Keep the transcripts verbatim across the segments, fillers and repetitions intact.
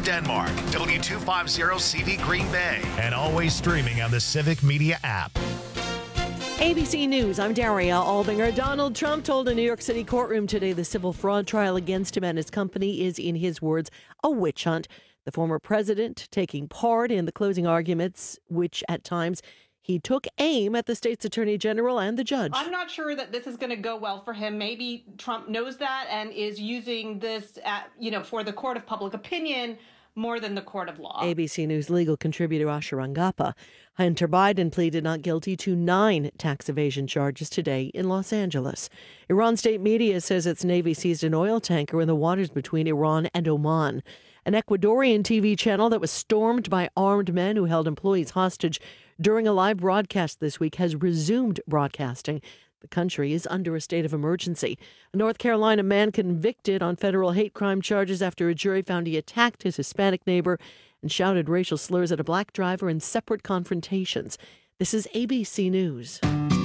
Denmark, W two fifty C V Green Bay, and always streaming on the Civic Media app. A B C News, I'm Daria Albinger. Donald Trump told a New York City courtroom today the civil fraud trial against him and his company is, in his words, a witch hunt. The former president taking part in the closing arguments, which at times he took aim at the state's attorney general and the judge. I'm not sure that this is going to go well for him. Maybe Trump knows that and is using this, at, you know, for the court of public opinion more than the court of law. A B C News legal contributor Asha Rangappa. Hunter Biden pleaded not guilty to nine tax evasion charges today in Los Angeles. Iran state media says its Navy seized an oil tanker in the waters between Iran and Oman. An Ecuadorian T V channel that was stormed by armed men who held employees hostage during a live broadcast this week has resumed broadcasting. The country is under a state of emergency. A North Carolina man convicted on federal hate crime charges after a jury found he attacked his Hispanic neighbor and shouted racial slurs at a black driver in separate confrontations. This is A B C News.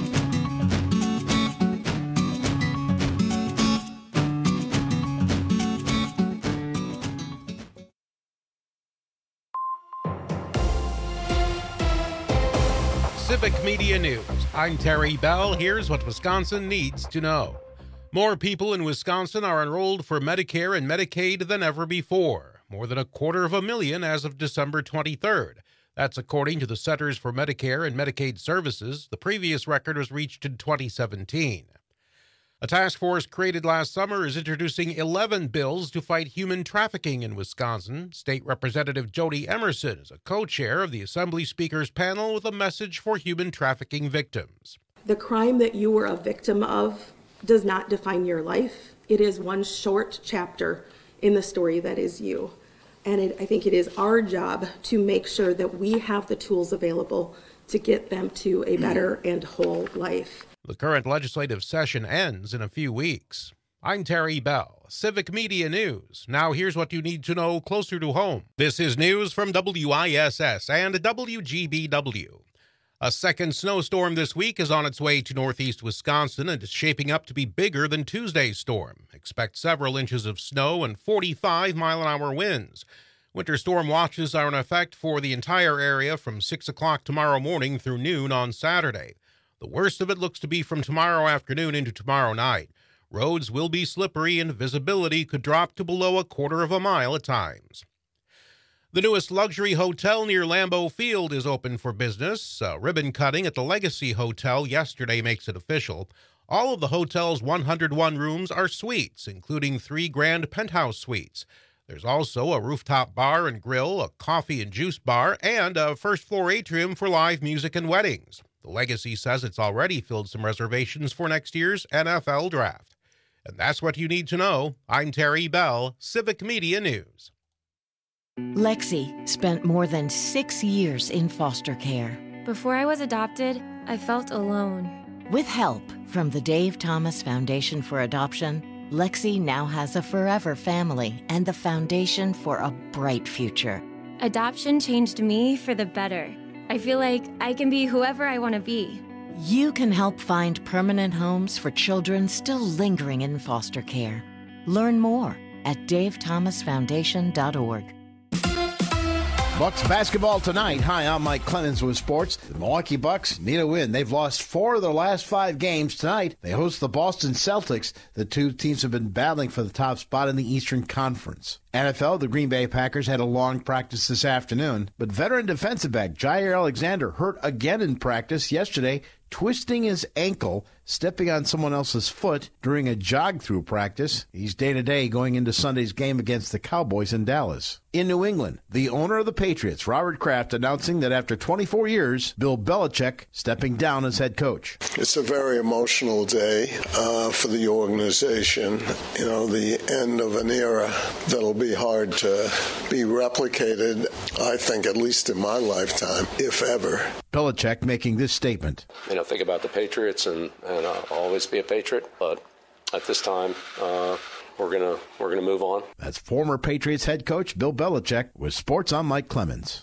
Civic Media News. I'm Terry Bell. Here's what Wisconsin needs to know. More people in Wisconsin are enrolled for Medicare and Medicaid than ever before. More than a quarter of a million as of December twenty-third. That's according to the Centers for Medicare and Medicaid Services. The previous record was reached in twenty seventeen. A task force created last summer is introducing eleven bills to fight human trafficking in Wisconsin. State Representative Jody Emerson is a co-chair of the Assembly Speakers panel with a message for human trafficking victims. The crime that you were a victim of does not define your life. It is one short chapter in the story that is you. And it, I think it is our job to make sure that we have the tools available to get them to a better and whole life. The current legislative session ends in a few weeks. I'm Terry Bell, Civic Media News. Now here's what you need to know closer to home. This is news from W I S S and W G B W. A second snowstorm this week is on its way to northeast Wisconsin and is shaping up to be bigger than Tuesday's storm. Expect several inches of snow and forty-five mile an hour winds. Winter storm watches are in effect for the entire area from six o'clock tomorrow morning through noon on Saturday. The worst of it looks to be from tomorrow afternoon into tomorrow night. Roads will be slippery and visibility could drop to below a quarter of a mile at times. The newest luxury hotel near Lambeau Field is open for business. Uh, ribbon cutting at the Legacy Hotel yesterday makes it official. All of the hotel's one hundred one rooms are suites, including three grand penthouse suites. There's also a rooftop bar and grill, a coffee and juice bar, and a first-floor atrium for live music and weddings. The Legacy says it's already filled some reservations for next year's N F L Draft. And that's what you need to know. I'm Terry Bell, Civic Media News. Lexi spent more than six years in foster care. Before I was adopted, I felt alone. With help from the Dave Thomas Foundation for Adoption, Lexi now has a forever family and the foundation for a bright future. Adoption changed me for the better. I feel like I can be whoever I want to be. You can help find permanent homes for children still lingering in foster care. Learn more at dave thomas foundation dot org. Bucks basketball tonight. Hi, I'm Mike Clemens with sports. The Milwaukee Bucks need a win. They've lost four of their last five games. Tonight, they host the Boston Celtics. The two teams have been battling for the top spot in the Eastern Conference. N F L, the Green Bay Packers had a long practice this afternoon, but veteran defensive back Jair Alexander hurt again in practice yesterday, twisting his ankle, stepping on someone else's foot during a jog-through practice. He's day-to-day going into Sunday's game against the Cowboys in Dallas. In New England, the owner of the Patriots, Robert Kraft, announcing that after twenty-four years, Bill Belichick stepping down as head coach. It's a very emotional day uh, for the organization. You know, the end of an era that'll be hard to be replicated, I think, at least in my lifetime, if ever. Belichick making this statement. You know, think about the Patriots, and, and I'll always be a Patriot, but at this time, uh, we're gonna we're gonna move on. That's former Patriots head coach Bill Belichick with Sports. I'm Mike Clemens.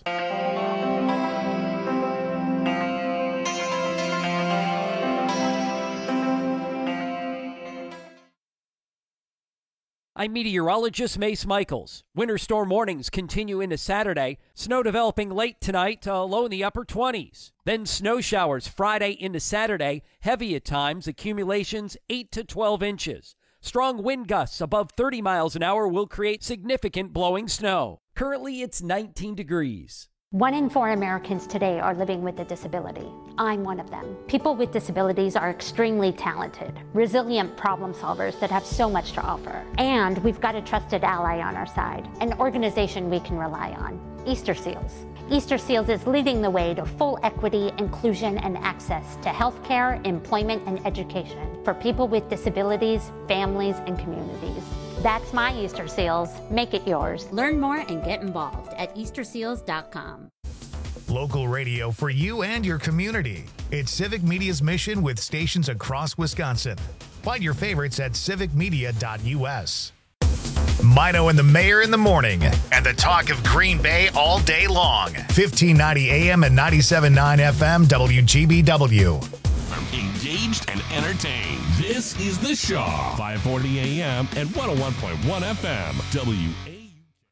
I'm meteorologist Mace Michaels. Winter storm warnings continue into Saturday. Snow developing late tonight, uh, low in the upper twenties. Then snow showers Friday into Saturday, heavy at times, accumulations eight to twelve inches. Strong wind gusts above thirty miles an hour will create significant blowing snow. Currently, it's nineteen degrees. One in four Americans today are living with a disability. I'm one of them. People with disabilities are extremely talented, resilient problem solvers that have so much to offer. And we've got a trusted ally on our side, an organization we can rely on, Easter Seals. Easter Seals is leading the way to full equity, inclusion, and access to healthcare, employment, and education for people with disabilities, families, and communities. That's my Easter Seals. Make it yours. Learn more and get involved at easter seals dot com. Local radio for you and your community. It's Civic Media's mission with stations across Wisconsin. Find your favorites at civic media dot u s. Mino and the Mayor in the morning, and the talk of Green Bay all day long. fifteen ninety A M and ninety-seven point nine F M W G B W. Engaged and entertained. This is The Shaw. five forty A M and one oh one point one F M. W A U.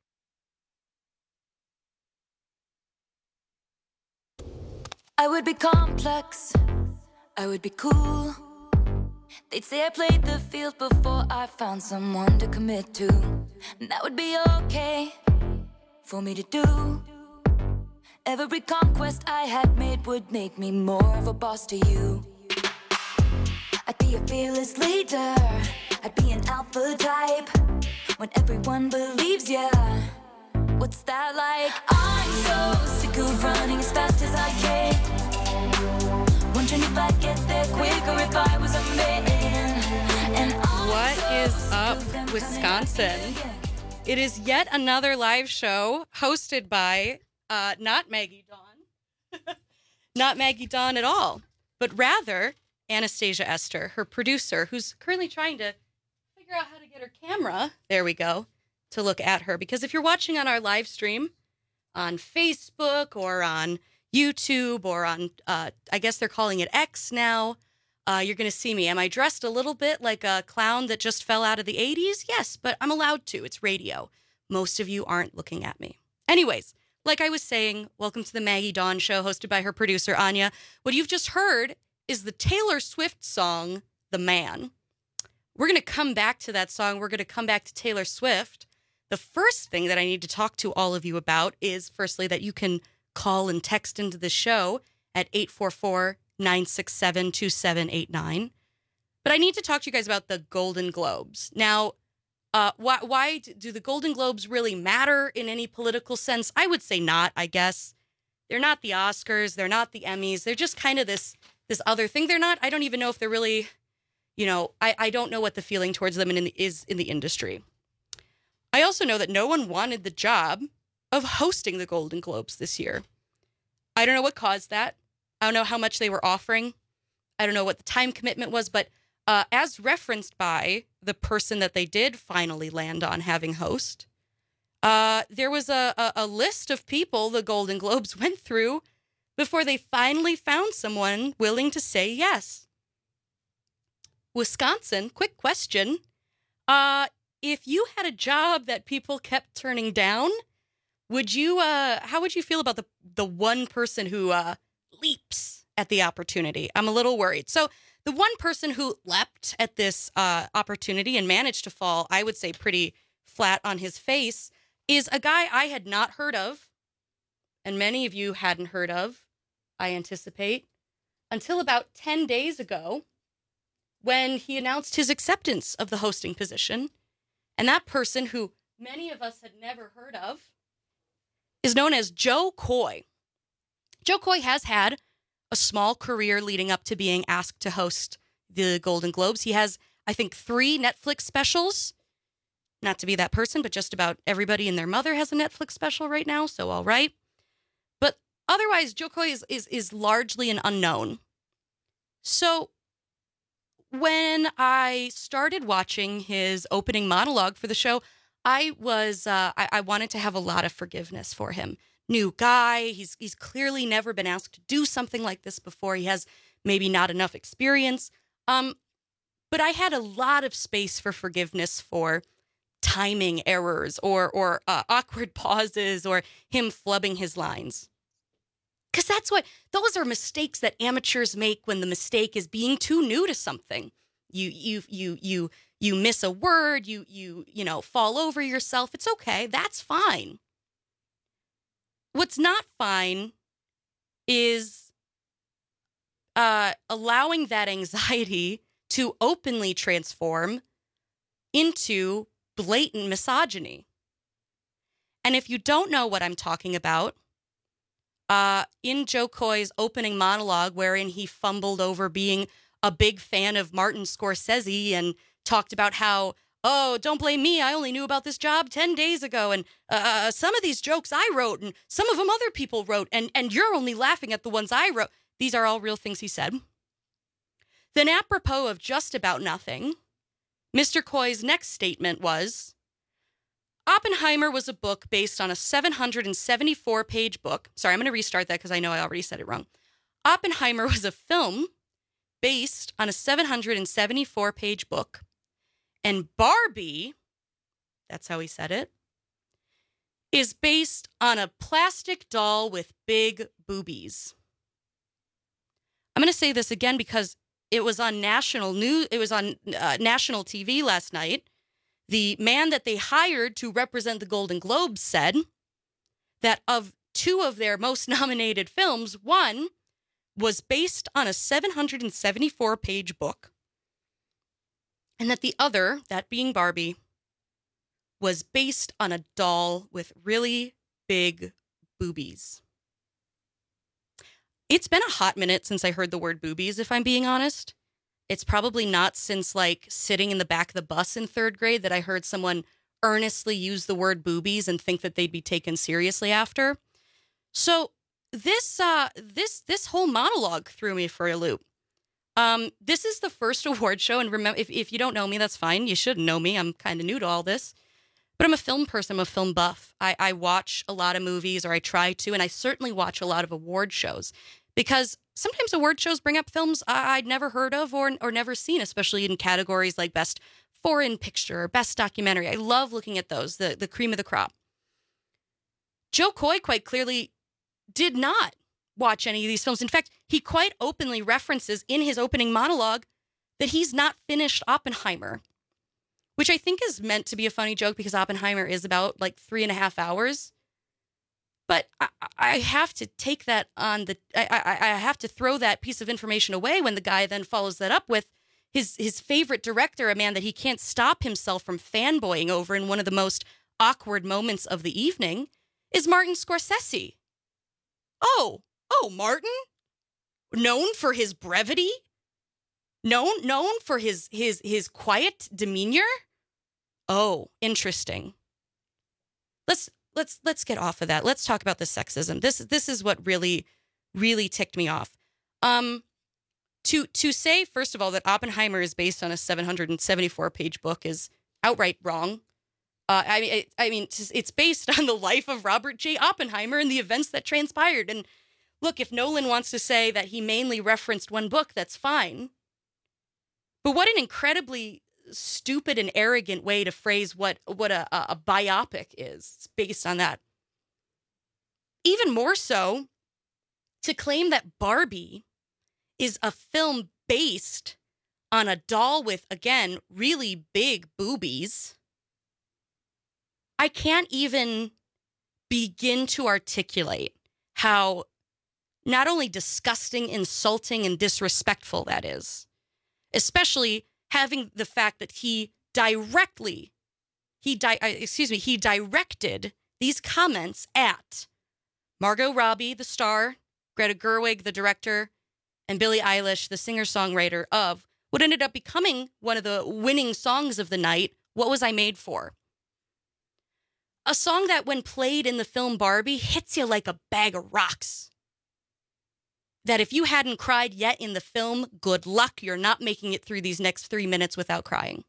I would be complex. I would be cool. They'd say I played the field before I found someone to commit to. And that would be okay for me to do. Every conquest I had made would make me more of a boss to you. I'd be a fearless leader. I'd be an alpha type. When everyone believes ya, what's that like? I'm so sick of running as fast as I can. Wondering if I'd get there quicker if I was a man. And what is up, Wisconsin? It is yet another live show hosted by uh, not Maggie Dawn, not Maggie Dawn at all, but rather Anastasia Esther, her producer, who's currently trying to figure out how to get her camera, there we go, to look at her. Because if you're watching on our live stream on Facebook or on YouTube or on, uh, I guess they're calling it X now, uh, you're going to see me. Am I dressed a little bit like a clown that just fell out of the eighties? Yes, but I'm allowed to. It's radio. Most of you aren't looking at me. Anyways, like I was saying, welcome to the Maggie Dawn Show, hosted by her producer, Anya. What you've just heard is the Taylor Swift song, The Man. We're going to come back to that song. We're going to come back to Taylor Swift. The first thing that I need to talk to all of you about is, firstly, that you can call and text into the show at eight four four, nine six seven, two seven eight nine. But I need to talk to you guys about the Golden Globes. Now, uh, why, why do the Golden Globes really matter in any political sense? I would say not, I guess. They're not the Oscars. They're not the Emmys. They're just kind of this this other thing. They're not, I don't even know if they're really, you know, I, I don't know what the feeling towards them in, in the, is in the industry. I also know that no one wanted the job of hosting the Golden Globes this year. I don't know what caused that. I don't know how much they were offering. I don't know what the time commitment was, but uh, as referenced by the person that they did finally land on having host, uh, there was a, a, a list of people the Golden Globes went through before they finally found someone willing to say yes. Wisconsin, quick question. Uh, if you had a job that people kept turning down, would you, uh, how would you feel about the, the one person who uh, leaps at the opportunity? I'm a little worried. So the one person who leapt at this uh, opportunity and managed to fall, I would say pretty flat on his face, is a guy I had not heard of, and many of you hadn't heard of, I anticipate, until about ten days ago when he announced his acceptance of the hosting position. And that person, who many of us had never heard of, is known as Joe Coy. Joe Coy has had a small career leading up to being asked to host the Golden Globes. He has, I think, three Netflix specials. Not to be that person, but just about everybody and their mother has a Netflix special right now, so all right. But otherwise, Joe Coy is, is, is largely an unknown. So when I started watching his opening monologue for the show, I was uh, I, I wanted to have a lot of forgiveness for him. New guy, he's he's clearly never been asked to do something like this before. He has maybe not enough experience. Um, but I had a lot of space for forgiveness for timing errors or or uh, awkward pauses or him flubbing his lines. Because that's what, those are mistakes that amateurs make when the mistake is being too new to something. You you you you you miss a word, you you you know, fall over yourself. It's okay. That's fine. What's not fine is uh, allowing that anxiety to openly transform into blatant misogyny. And if you don't know what I'm talking about, uh, in Jo Koy's opening monologue, wherein he fumbled over being a big fan of Martin Scorsese and talked about how, oh, don't blame me, I only knew about this job ten days ago, and uh, some of these jokes I wrote, and some of them other people wrote, and, and you're only laughing at the ones I wrote. These are all real things he said. Then apropos of just about nothing, Mister Koy's next statement was, Oppenheimer was a book based on a seven hundred seventy-four page book. Sorry, I'm going to restart that because I know I already said it wrong. Oppenheimer was a film based on a seven hundred seventy-four page book. And Barbie, that's how he said it, is based on a plastic doll with big boobies. I'm going to say this again because it was on national news. It was on uh, national T V last night. The man that they hired to represent the Golden Globes said that of two of their most nominated films, one was based on a seven hundred seventy-four page book. And that the other, that being Barbie, was based on a doll with really big boobies. It's been a hot minute since I heard the word boobies, if I'm being honest. It's probably not since, like, sitting in the back of the bus in third grade that I heard someone earnestly use the word boobies and think that they'd be taken seriously after. So this uh, this this whole monologue threw me for a loop. Um, this is the first award show, and remember, if, if you don't know me, that's fine. You shouldn't know me. I'm kind of new to all this. But I'm a film person. I'm a film buff. I, I watch a lot of movies, or I try to, and I certainly watch a lot of award shows. Because sometimes award shows bring up films I, I'd never heard of or, or never seen, especially in categories like Best Foreign Picture or Best Documentary. I love looking at those, the, the cream of the crop. Jo Koy quite clearly did not watch any of these films. In fact, he quite openly references in his opening monologue that he's not finished Oppenheimer, which I think is meant to be a funny joke because Oppenheimer is about like three and a half hours. But I, I have to take that on the, I, I, I have to throw that piece of information away when the guy then follows that up with his, his favorite director, a man that he can't stop himself from fanboying over in one of the most awkward moments of the evening, is Martin Scorsese. Oh, oh, Martin? Known for his brevity? Known, known for his, his, his quiet demeanor? Oh, interesting. Let's, Let's let's get off of that. Let's talk about the sexism. This this is what really, really ticked me off. Um, to to say first of all that Oppenheimer is based on a seven hundred seventy-four page book is outright wrong. Uh, I mean, it, I mean, it's based on the life of Robert J. Oppenheimer and the events that transpired. And look, if Nolan wants to say that he mainly referenced one book, that's fine. But what an incredibly stupid and arrogant way to phrase what what a, a biopic is. It's based on that. Even more so, to claim that Barbie is a film based on a doll with, again, really big boobies. I can't even begin to articulate how not only disgusting, insulting, and disrespectful that is, especially having the fact that he directly, he di- excuse me, he directed these comments at Margot Robbie, the star, Greta Gerwig, the director, and Billie Eilish, the singer-songwriter of what ended up becoming one of the winning songs of the night, What Was I Made For? A song that, when played in the film Barbie, hits you like a bag of rocks. That if you hadn't cried yet in the film, good luck, you're not making it through these next three minutes without crying.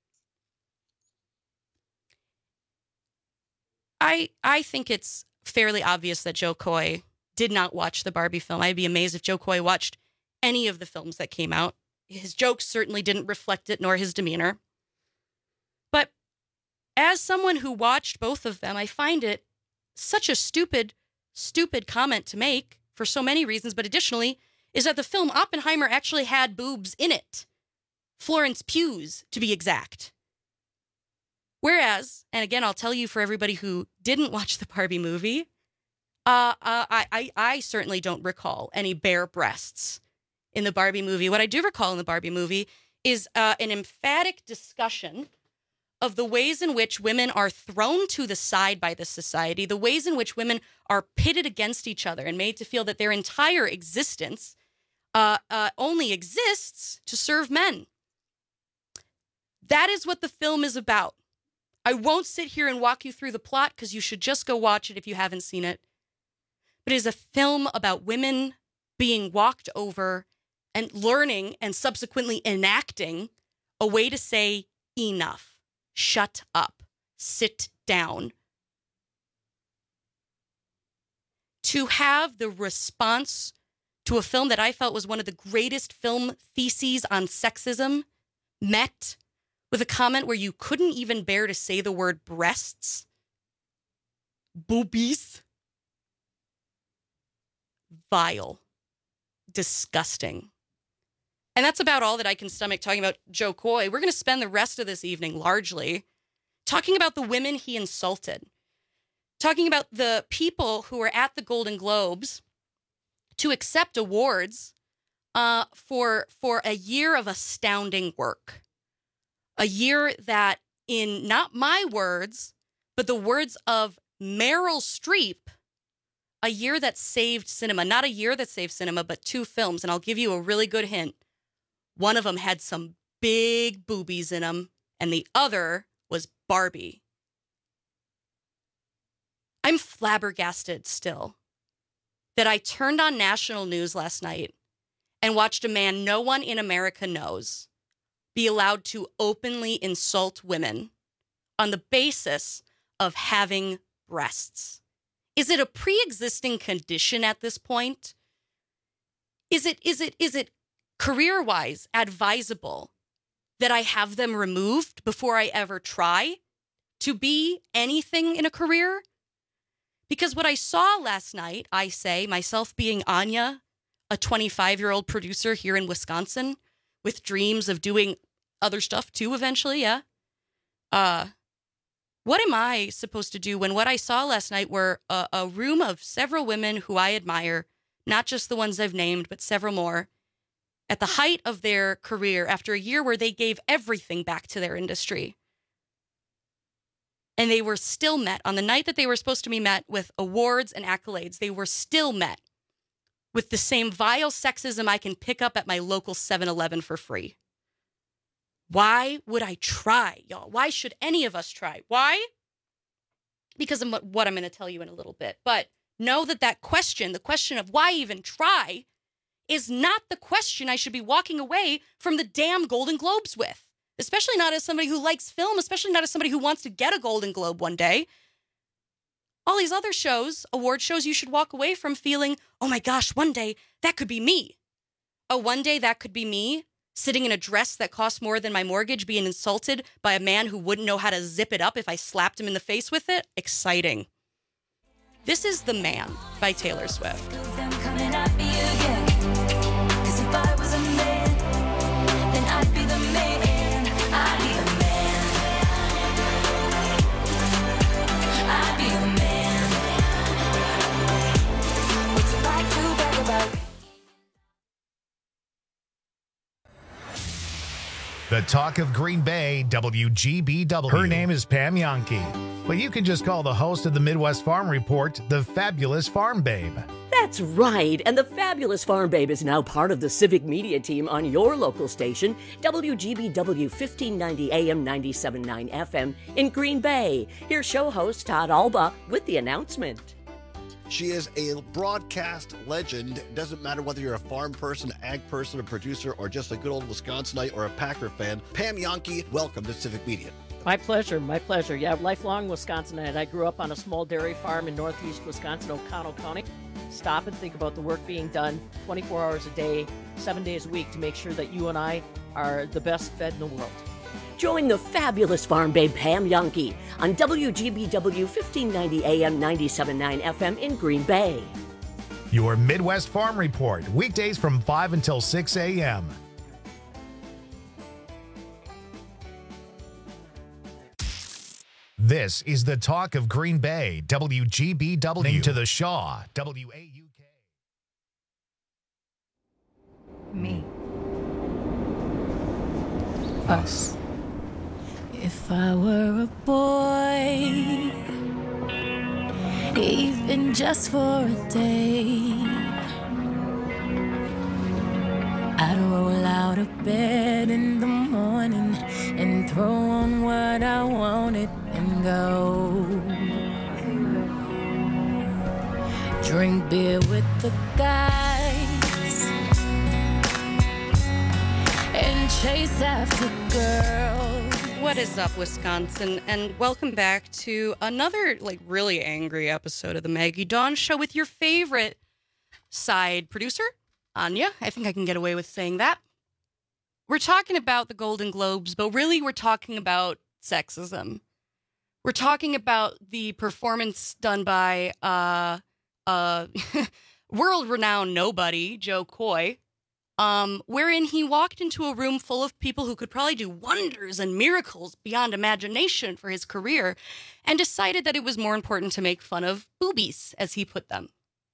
I I think it's fairly obvious that Jo Koy did not watch the Barbie film. I'd be amazed if Jo Koy watched any of the films that came out. His jokes certainly didn't reflect it, nor his demeanor. But as someone who watched both of them, I find it such a stupid, stupid comment to make for so many reasons, but additionally, is that the film Oppenheimer actually had boobs in it. Florence Pugh's, to be exact. Whereas, and again, I'll tell you for everybody who didn't watch the Barbie movie, uh, uh, I, I, I certainly don't recall any bare breasts in the Barbie movie. What I do recall in the Barbie movie is uh, an emphatic discussion of the ways in which women are thrown to the side by this society, the ways in which women are pitted against each other and made to feel that their entire existence uh, uh, only exists to serve men. That is what the film is about. I won't sit here and walk you through the plot because you should just go watch it if you haven't seen it. But it is a film about women being walked over and learning and subsequently enacting a way to say enough, shut up, sit down. To have the response to a film that I felt was one of the greatest film theses on sexism met with a comment where you couldn't even bear to say the word breasts, boobies, vile, disgusting. And that's about all that I can stomach talking about Joe Coy. We're going to spend the rest of this evening largely talking about the women he insulted, talking about the people who were at the Golden Globes to accept awards uh, for, for a year of astounding work. A year that, in not my words, but the words of Meryl Streep, a year that saved cinema. Not a year that saved cinema, but two films. And I'll give you a really good hint. One of them had some big boobies in them, and the other was Barbie. I'm flabbergasted still that I turned on national news last night and watched a man no one in America knows be allowed to openly insult women on the basis of having breasts. Is it a pre-existing condition at this point? Is it, is it, is it career-wise advisable that I have them removed before I ever try to be anything in a career? Because what I saw last night, I say, myself being Anya, a twenty-five-year-old producer here in Wisconsin, with dreams of doing other stuff too eventually, yeah. Uh, what am I supposed to do when what I saw last night were a, a room of several women who I admire, not just the ones I've named, but several more, at the height of their career after a year where they gave everything back to their industry. And they were still met on the night that they were supposed to be met with awards and accolades. They were still met with the same vile sexism I can pick up at my local seven eleven for free. Why would I try, y'all? Why should any of us try? Why? Because of what I'm going to tell you in a little bit. But know that that question, the question of why even try, is not the question I should be walking away from the damn Golden Globes with. Especially not as somebody who likes film, especially not as somebody who wants to get a Golden Globe one day. All these other shows, award shows, you should walk away from feeling, oh my gosh, one day that could be me. Oh, one day that could be me, sitting in a dress that costs more than my mortgage, being insulted by a man who wouldn't know how to zip it up if I slapped him in the face with it. Exciting. This is The Man by Taylor Swift. The talk of Green Bay, W G B W. Her name is Pam Jahnke, but you can just call the host of the Midwest Farm Report the Fabulous Farm Babe. That's right, and the Fabulous Farm Babe is now part of the Civic Media team on your local station, W G B W fifteen ninety A M ninety-seven point nine F M in Green Bay. Here's show host Todd Alba with the announcement. She is a broadcast legend. Doesn't matter whether you're a farm person, ag person, a producer, or just a good old Wisconsinite or a Packer fan. Pam Jahnke, welcome to Civic Media. My pleasure, my pleasure. Yeah, lifelong Wisconsinite. I grew up on a small dairy farm in northeast Wisconsin, O'Connell County. Stop and think about the work being done twenty-four hours a day, seven days a week to make sure that you and I are the best fed in the world. Join the fabulous farm babe Pam Yankee on W G B W fifteen ninety A M ninety-seven point nine F M in Green Bay. Your Midwest Farm Report, weekdays from five until six a.m. This is the talk of Green Bay, W G B W. To the Shaw, W A U K. Me. Us. If I were a boy, even just for a day, I'd roll out of bed in the morning and throw on what I wanted and go. Drink beer with the guys and chase after girls. What is up, Wisconsin? And welcome back to another, like, really angry episode of the Maggie Dawn Show with your favorite side producer, Anya. I think I can get away with saying that. We're talking about the Golden Globes, but really we're talking about sexism. We're talking about the performance done by uh, uh, world-renowned nobody, Joe Coy, Um, wherein he walked into a room full of people who could probably do wonders and miracles beyond imagination for his career, and decided that it was more important to make fun of boobies, as he put them.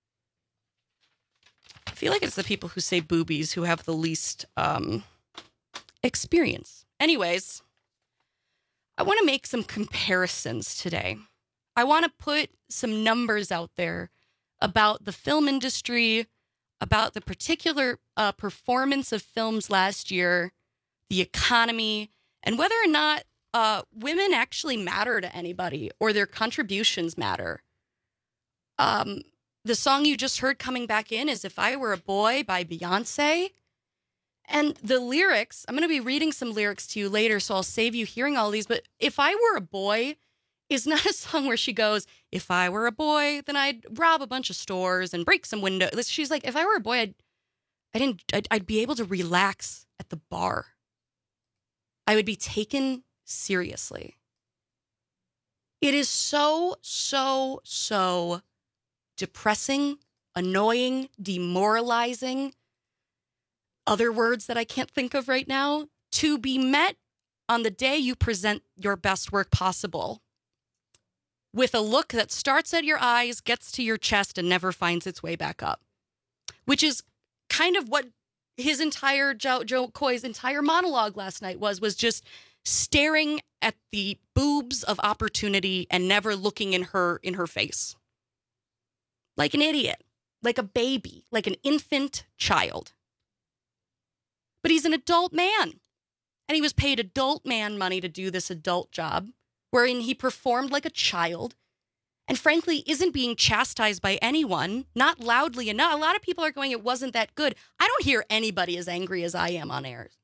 I feel like it's the people who say boobies who have the least um, experience. Anyways, I want to make some comparisons today. I want to put some numbers out there about the film industry, about the particular uh, performance of films last year, the economy, and whether or not uh, women actually matter to anybody or their contributions matter. Um, the song you just heard coming back in is If I Were a Boy by Beyonce. And the lyrics, I'm going to be reading some lyrics to you later, so I'll save you hearing all these. But If I Were a Boy is not a song where she goes, if I were a boy, then I'd rob a bunch of stores and break some windows. She's like, if I were a boy, I'd, I didn't, I'd, I'd be able to relax at the bar. I would be taken seriously. It is so, so, so depressing, annoying, demoralizing, other words that I can't think of right now, to be met on the day you present your best work possible with a look that starts at your eyes, gets to your chest, and never finds its way back up. Which is kind of what his entire, Joe, Joe Coy's entire monologue last night was, was just staring at the boobs of opportunity and never looking in her, in her face. Like an idiot, like a baby, like an infant child. But he's an adult man, and he was paid adult man money to do this adult job, wherein he performed like a child and frankly isn't being chastised by anyone, not loudly enough. A lot of people are going, it wasn't that good. I don't hear anybody as angry as I am on air.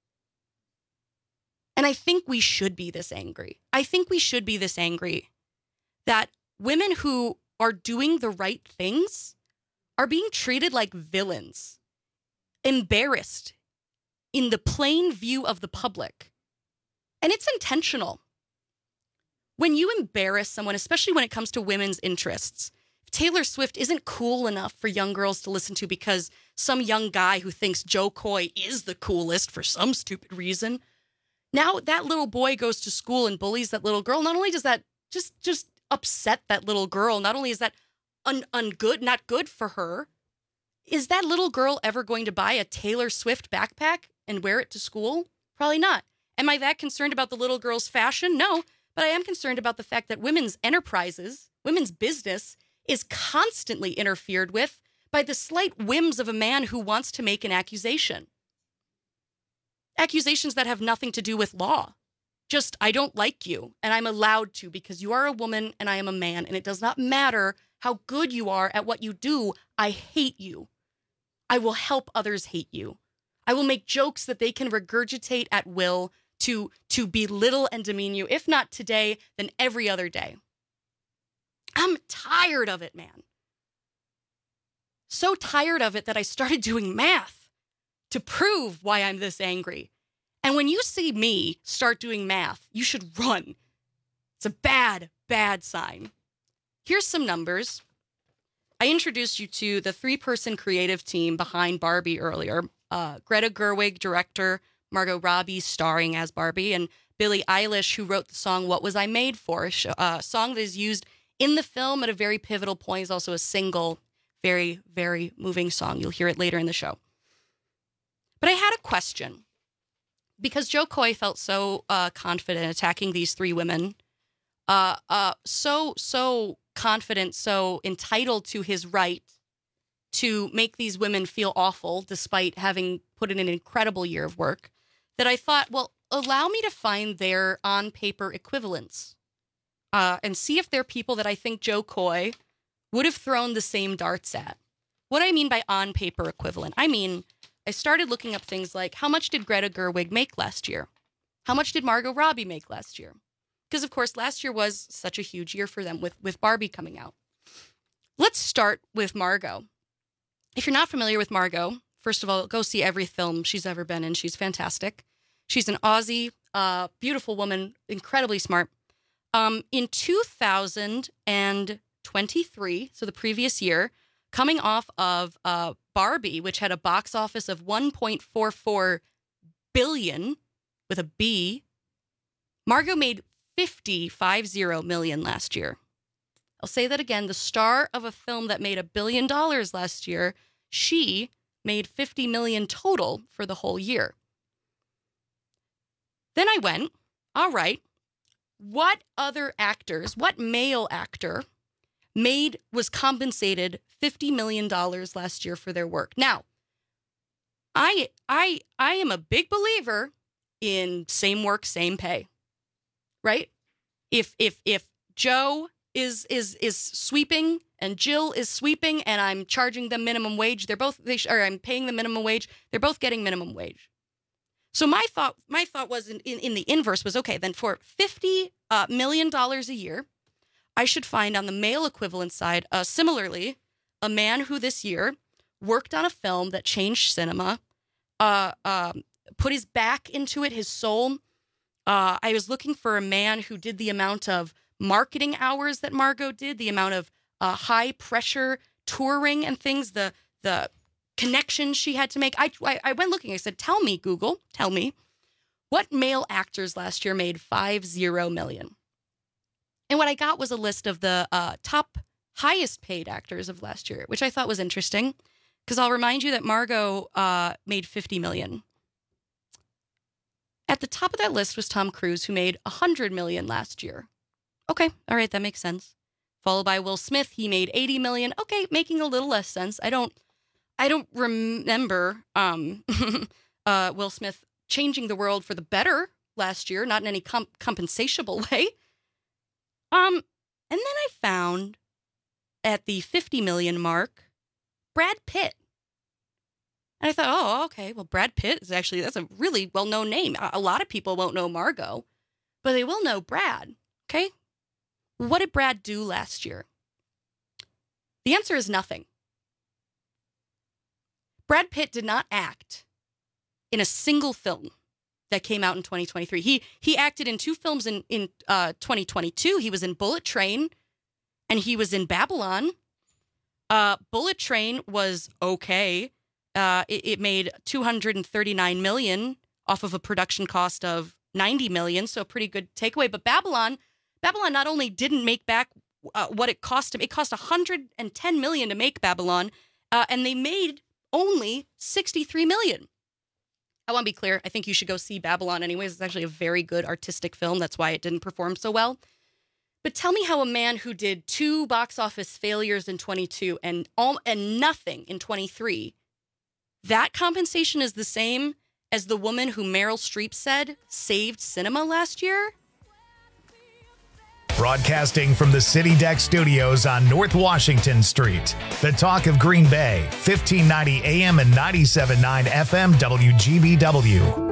And I think we should be this angry. I think we should be this angry that women who are doing the right things are being treated like villains, embarrassed in the plain view of the public. And it's intentional. When you embarrass someone, especially when it comes to women's interests, if Taylor Swift isn't cool enough for young girls to listen to because some young guy who thinks Joe Coy is the coolest for some stupid reason, now that little boy goes to school and bullies that little girl. Not only does that just just upset that little girl, not only is that un, ungood, not good for her, is that little girl ever going to buy a Taylor Swift backpack and wear it to school? Probably not. Am I that concerned about the little girl's fashion? No. But I am concerned about the fact that women's enterprises, women's business, is constantly interfered with by the slight whims of a man who wants to make an accusation. Accusations that have nothing to do with law. Just, I don't like you, and I'm allowed to because you are a woman and I am a man, and it does not matter how good you are at what you do. I hate you. I will help others hate you. I will make jokes that they can regurgitate at will to, to belittle and demean you, if not today, then every other day. I'm tired of it, man. So tired of it that I started doing math to prove why I'm this angry. And when you see me start doing math, you should run. It's a bad, bad sign. Here's some numbers. I introduced you to the three-person creative team behind Barbie earlier. Uh, Greta Gerwig, director, Margot Robbie starring as Barbie, and Billie Eilish, who wrote the song What Was I Made For? A sh- uh, song that is used in the film at a very pivotal point. It's also a single, very, very moving song. You'll hear it later in the show. But I had a question. Because Joe Coy felt so uh, confident attacking these three women, uh, uh, so, so confident, so entitled to his right to make these women feel awful despite having put in an incredible year of work, that I thought, well, allow me to find their on-paper equivalents uh, and see if they're people that I think Joe Coy would have thrown the same darts at. What I mean by on-paper equivalent, I mean, I started looking up things like, how much did Greta Gerwig make last year? How much did Margot Robbie make last year? Because, of course, last year was such a huge year for them with, with Barbie coming out. Let's start with Margot. If you're not familiar with Margot, first of all, go see every film she's ever been in. She's fantastic. She's an Aussie, uh, beautiful woman, incredibly smart. Um, in two thousand twenty-three, so the previous year, coming off of uh, Barbie, which had a box office of one point four four billion with a B, Margot made fifty-five million last year. I'll say that again. The star of a film that made a billion dollars last year, she made fifty million total for the whole year. Then I went, all right, what other actors, what male actor made, was compensated fifty million dollars last year for their work? Now, I, I, I am a big believer in same work, same pay, right? If, if, if Joe is, is, is sweeping and Jill is sweeping and I'm charging them minimum wage, they're both, they sh- or I'm paying them minimum wage, they're both getting minimum wage. So my thought, my thought was in, in, in the inverse was, okay, then for fifty uh, million dollars a year, I should find on the male equivalent side, uh, similarly, a man who this year worked on a film that changed cinema, uh, um, put his back into it, his soul. Uh, I was looking for a man who did the amount of marketing hours that Margot did, the amount of uh, high pressure touring and things, the the connections she had to make. I, I I went looking. I said, "Tell me, Google, tell me, what male actors last year made five zero million?" And what I got was a list of the uh, top highest paid actors of last year, which I thought was interesting, because I'll remind you that Margot uh, made fifty million. At the top of that list was Tom Cruise, who made one hundred million last year. Okay, all right, that makes sense. Followed by Will Smith, he made eighty million. Okay, making a little less sense. I don't, I don't remember um, uh, Will Smith changing the world for the better last year, not in any comp- compensable way. Um, and then I found at the fifty million mark, Brad Pitt. And I thought, oh, okay, well, Brad Pitt is actually, that's a really well-known name. A, a lot of people won't know Margot, but they will know Brad, okay? What did Brad do last year? The answer is nothing. Brad Pitt did not act in a single film that came out in twenty twenty-three. He he acted in two films in, in uh, twenty twenty-two. He was in Bullet Train and he was in Babylon. Uh, Bullet Train was okay. Uh, it, it made two hundred thirty-nine million dollars off of a production cost of ninety million dollars, so a pretty good takeaway. But Babylon, Babylon not only didn't make back uh, what it cost him, it cost one hundred ten million dollars to make Babylon, uh, and they made only sixty-three million dollars. I want to be clear. I think you should go see Babylon anyways. It's actually a very good artistic film. That's why it didn't perform so well. But tell me how a man who did two box office failures in twenty-two and all, and nothing in twenty-three, that compensation is the same as the woman who Meryl Streep said saved cinema last year? Broadcasting from the City Deck Studios on North Washington Street. The talk of Green Bay, fifteen ninety A M and ninety-seven point nine F M W G B W.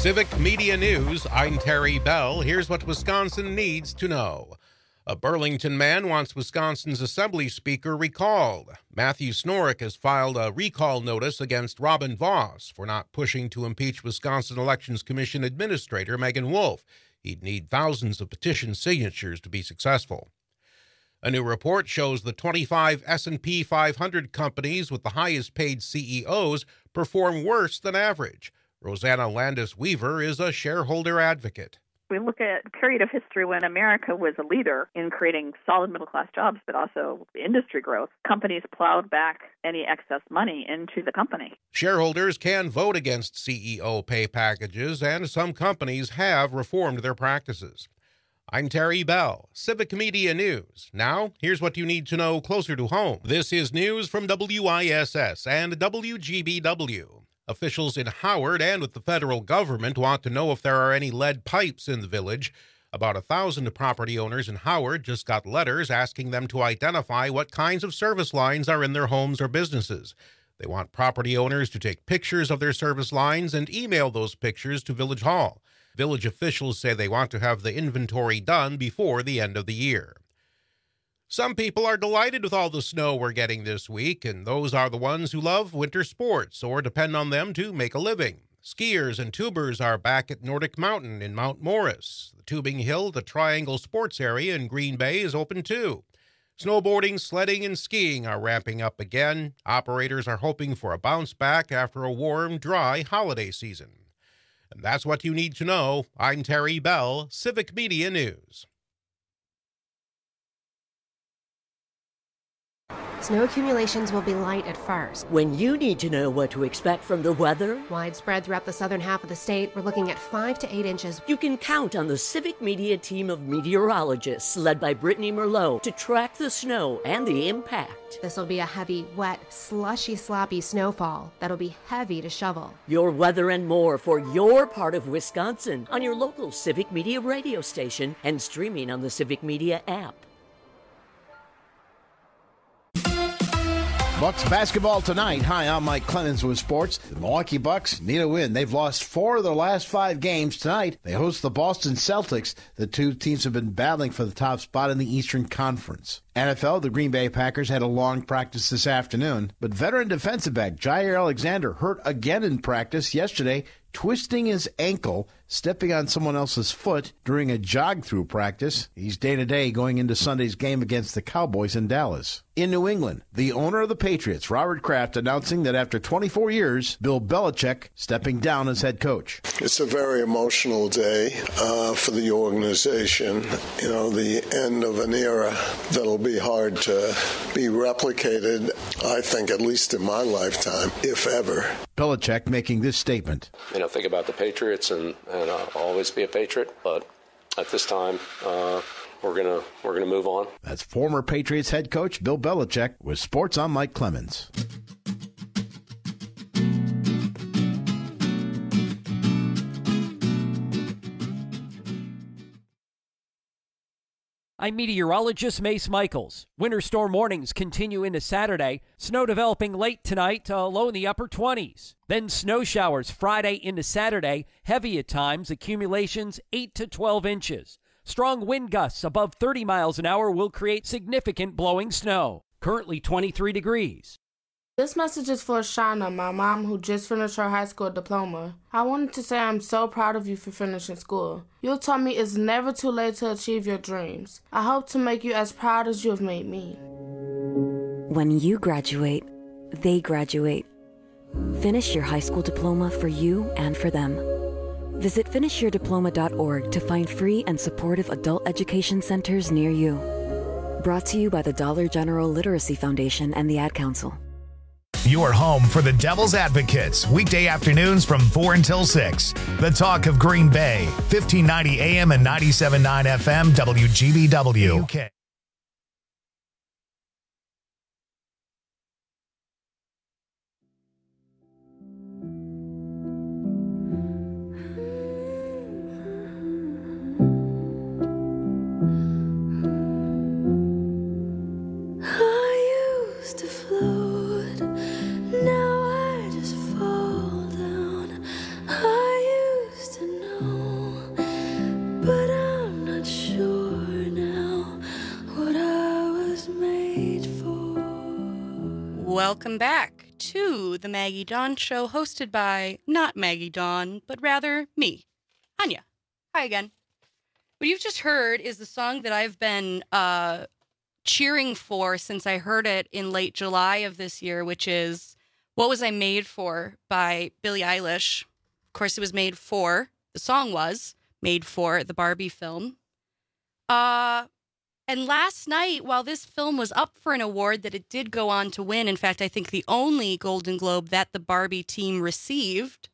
Civic Media News, I'm Terry Bell. Here's what Wisconsin needs to know. A Burlington man wants Wisconsin's Assembly Speaker recalled. Matthew Snorek has filed a recall notice against Robin Voss for not pushing to impeach Wisconsin Elections Commission Administrator Megan Wolf. He'd need thousands of petition signatures to be successful. A new report shows the twenty-five S and P five hundred companies with the highest paid C E Os perform worse than average. Rosanna Landis-Weaver is a shareholder advocate. We look at a period of history when America was a leader in creating solid middle-class jobs, but also industry growth. Companies plowed back any excess money into the company. Shareholders can vote against C E O pay packages, and some companies have reformed their practices. I'm Terry Bell, Civic Media News. Now, here's what you need to know closer to home. This is news from W I S S and W G B W. Officials in Howard and with the federal government want to know if there are any lead pipes in the village. About a thousand property owners in Howard just got letters asking them to identify what kinds of service lines are in their homes or businesses. They want property owners to take pictures of their service lines and email those pictures to Village Hall. Village officials say they want to have the inventory done before the end of the year. Some people are delighted with all the snow we're getting this week, and those are the ones who love winter sports or depend on them to make a living. Skiers and tubers are back at Nordic Mountain in Mount Morris. The tubing hill, the Triangle Sports Area in Green Bay, is open too. Snowboarding, sledding, and skiing are ramping up again. Operators are hoping for a bounce back after a warm, dry holiday season. And that's what you need to know. I'm Terry Bell, Civic Media News. Snow accumulations will be light at first. When you need to know what to expect from the weather, widespread throughout the southern half of the state, we're looking at five to eight inches. You can count on the Civic Media team of meteorologists led by Brittany Merlot to track the snow and the impact. This will be a heavy, wet, slushy, sloppy snowfall that'll be heavy to shovel. Your weather and more for your part of Wisconsin on your local Civic Media radio station and streaming on the Civic Media app. Bucks basketball tonight. Hi, I'm Mike Clemens with sports. The Milwaukee Bucks need a win. They've lost four of their last five games. Tonight, they host the Boston Celtics. The two teams have been battling for the top spot in the Eastern Conference. N F L, the Green Bay Packers had a long practice this afternoon, but veteran defensive back Jair Alexander hurt again in practice yesterday, twisting his ankle, stepping on someone else's foot during a jog-through practice. He's day-to-day going into Sunday's game against the Cowboys in Dallas. In New England, the owner of the Patriots, Robert Kraft, announcing that after twenty-four years, Bill Belichick stepping down as head coach. It's a very emotional day uh, for the organization. You know, the end of an era that'll be hard to be replicated, I think, at least in my lifetime, if ever. Belichick making this statement. You know, think about the Patriots and, and uh, always be a Patriot, but at this time, uh, we're gonna we're gonna move on. That's former Patriots head coach Bill Belichick with Sports on Mike Clemens. I'm meteorologist Mace Michaels. Winter storm warnings continue into Saturday. Snow developing late tonight, uh, low in the upper twenties. Then snow showers Friday into Saturday, heavy at times, accumulations eight to twelve inches. Strong wind gusts above thirty miles an hour will create significant blowing snow. Currently twenty-three degrees. This message is for Shauna, my mom, who just finished her high school diploma. I wanted to say I'm so proud of you for finishing school. You taught me it's never too late to achieve your dreams. I hope to make you as proud as you have made me. When you graduate, they graduate. Finish your high school diploma for you and for them. Visit finish your diploma dot org to find free and supportive adult education centers near you. Brought to you by the Dollar General Literacy Foundation and the Ad Council. Your home for the Devil's Advocates, weekday afternoons from four until six. The talk of Green Bay, fifteen ninety A M and ninety-seven point nine F M, W G B W. Okay. I used to float, now I just fall down. I used to welcome back to the Maggie Dawn Show, hosted by not Maggie Dawn, but rather me, Anya. Hi again. What you've just heard is the song that I've been uh, cheering for since I heard it in late July of this year, which is What Was I Made For by Billie Eilish. Of course, it was made for, the song was made for the Barbie film. Uh... And last night, while this film was up for an award that it did go on to win, in fact, I think the only Golden Globe that the Barbie team received,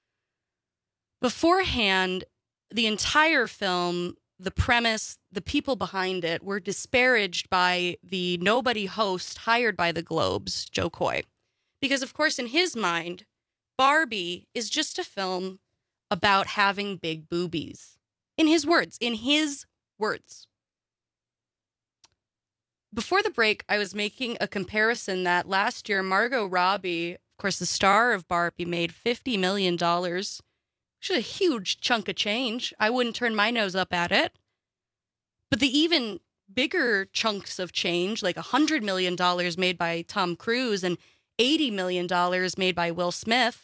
beforehand, the entire film, the premise, the people behind it were disparaged by the nobody host hired by the Globes, Joe Coy. Because, of course, in his mind, Barbie is just a film about having big boobies. In his words, in his words. Before the break, I was making a comparison that last year, Margot Robbie, of course, the star of Barbie, made fifty million dollars, which is a huge chunk of change. I wouldn't turn my nose up at it. But the even bigger chunks of change, like one hundred million dollars made by Tom Cruise and eighty million dollars made by Will Smith,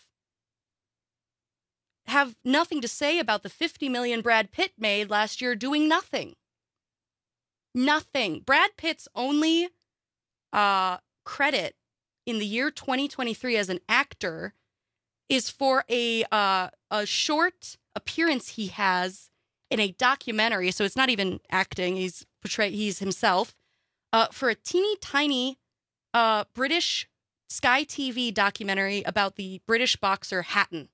have nothing to say about the fifty million dollars Brad Pitt made last year doing nothing. Nothing. Brad Pitt's only uh, credit in the year twenty twenty-three as an actor is for a uh, a short appearance he has in a documentary. So it's not even acting; he's portray he's himself uh, for a teeny tiny uh, British Sky T V documentary about the British boxer Hatton.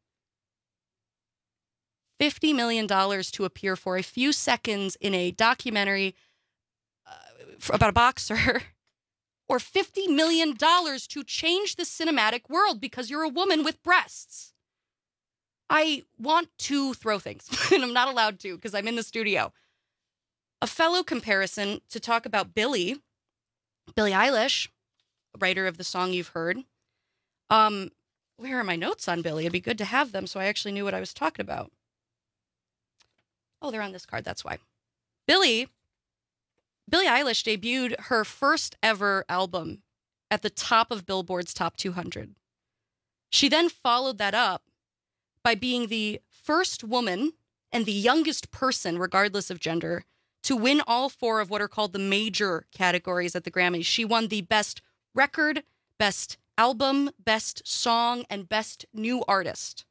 Fifty million dollars to appear for a few seconds in a documentary about a boxer, or fifty million dollars to change the cinematic world because you're a woman with breasts. I want to throw things, and I'm not allowed to because I'm in the studio. A fellow comparison to talk about Billie, Billie Eilish, writer of the song you've heard. Um, where are my notes on Billie? It'd be good to have them so I actually knew what I was talking about. Oh, they're on this card, that's why. Billie... Billie Eilish debuted her first ever album at the top of Billboard's Top two hundred. She then followed that up by being the first woman and the youngest person, regardless of gender, to win all four of what are called the major categories at the Grammys. She won the Best Record, Best Album, Best Song, and Best New Artist.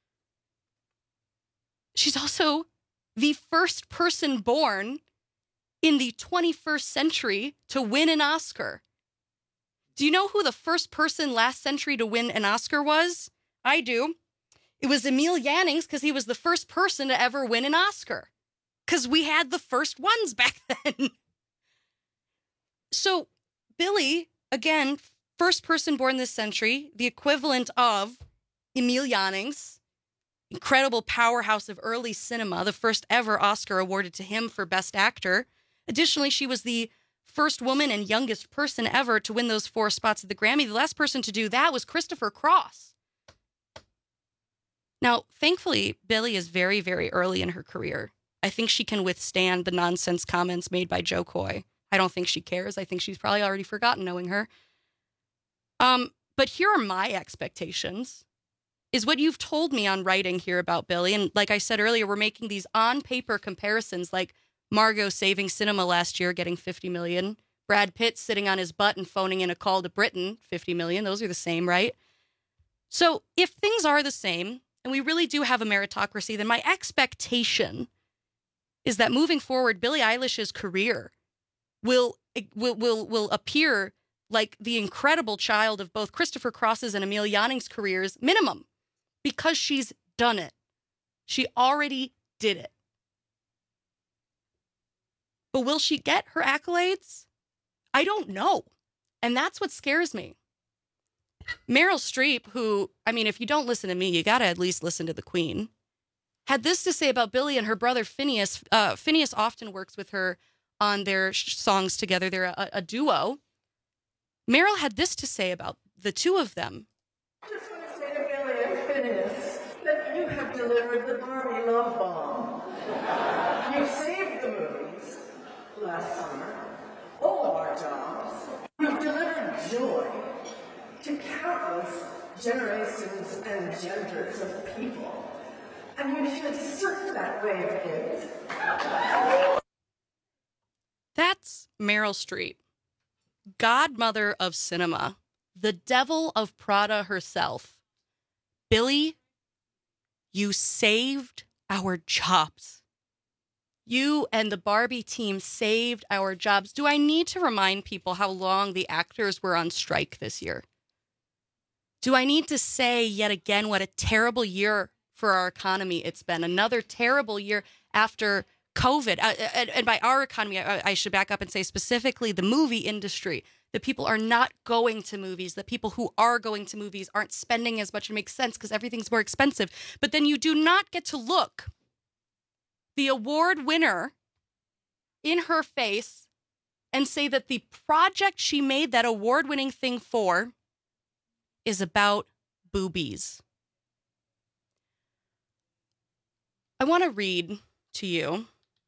She's also the first person born in the twenty-first century to win an Oscar. Do you know who the first person last century to win an Oscar was? I do. It was Emil Jannings, because he was the first person to ever win an Oscar. Because we had the first ones back then. So Billie, again, first person born this century, the equivalent of Emil Jannings, incredible powerhouse of early cinema, the first ever Oscar awarded to him for Best Actor. Additionally, she was the first woman and youngest person ever to win those four spots at the Grammy. The last person to do that was Christopher Cross. Now, thankfully, Billie is very, very early in her career. I think she can withstand the nonsense comments made by Joe Coy. I don't think she cares. I think she's probably already forgotten knowing her. Um, but here are my expectations, is what you've told me on writing here about Billie. And like I said earlier, we're making these on-paper comparisons, like Margot saving cinema last year, getting fifty million dollars. Brad Pitt sitting on his butt and phoning in a call to Britain, fifty million dollars. Those are the same, right? So if things are the same, and we really do have a meritocracy, then my expectation is that moving forward, Billie Eilish's career will will will will appear like the incredible child of both Christopher Cross's and Emil Jannings' careers, minimum, because she's done it. She already did it. But will she get her accolades? I don't know. And that's what scares me. Meryl Streep, who, I mean, if you don't listen to me, you got to at least listen to the Queen, had this to say about Billie and her brother Phineas. Uh, Phineas often works with her on their sh- songs together. They're a, a duo. Meryl had this to say about the two of them. I just want to say to Billie and Phineas that you have delivered the Barbie love bomb. You saved the movies last summer, all our jobs. You've delivered joy. to countless generations and genders of people. And you should surf that wave, kids. That's Meryl Streep, godmother of cinema, the devil of Prada herself. Billy, you saved our jobs. You and the Barbie team saved our jobs. Do I need to remind people how long the actors were on strike this year? Do I need to say yet again what a terrible year for our economy it's been? Another terrible year after COVID. Uh, and, and by our economy, I, I should back up and say specifically the movie industry. That people are not going to movies. The people who are going to movies aren't spending as much. It makes sense because everything's more expensive. But then you do not get to look the award winner in her face and say that the project she made that award-winning thing for is about boobies. I want to read to you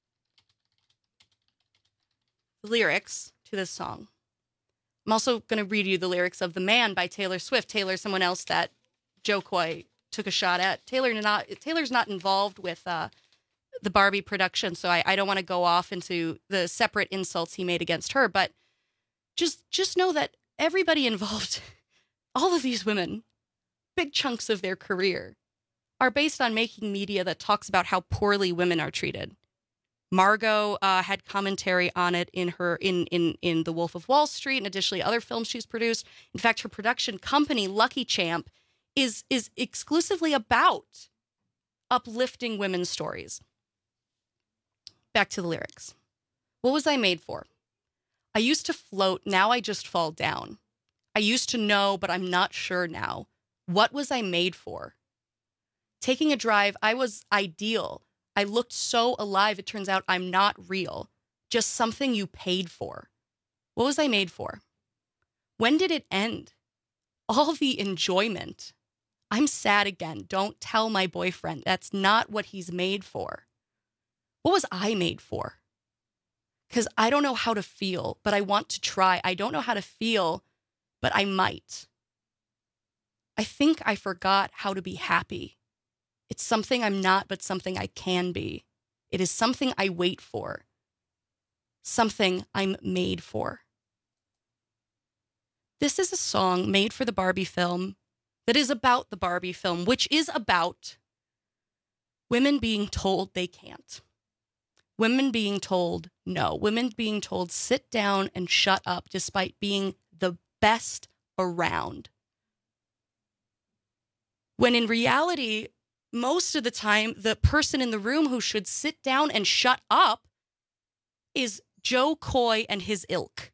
the lyrics to this song. I'm also going to read you the lyrics of The Man by Taylor Swift. Taylor, someone else that Joe Coy took a shot at. Taylor not Taylor's not involved with uh, the Barbie production, so I, I don't want to go off into the separate insults he made against her, but just just know that everybody involved, all of these women, big chunks of their career, are based on making media that talks about how poorly women are treated. Margot uh, had commentary on it in her in in in The Wolf of Wall Street, and additionally other films she's produced. In fact, her production company, Lucky Champ, is is exclusively about uplifting women's stories. Back to the lyrics. What was I made for? I used to float, now I just fall down. I used to know, but I'm not sure now. What was I made for? Taking a drive, I was ideal. I looked so alive, it turns out I'm not real. Just something you paid for. What was I made for? When did it end? All the enjoyment. I'm sad again. Don't tell my boyfriend. That's not what he's made for. What was I made for? Because I don't know how to feel, but I want to try. I don't know how to feel, but I might. I think I forgot how to be happy. It's something I'm not, but something I can be. It is something I wait for. Something I'm made for. This is a song made for the Barbie film that is about the Barbie film, which is about women being told they can't. Women being told no. Women being told sit down and shut up despite being the best around. When in reality, most of the time, the person in the room who should sit down and shut up is Joe Coy and his ilk.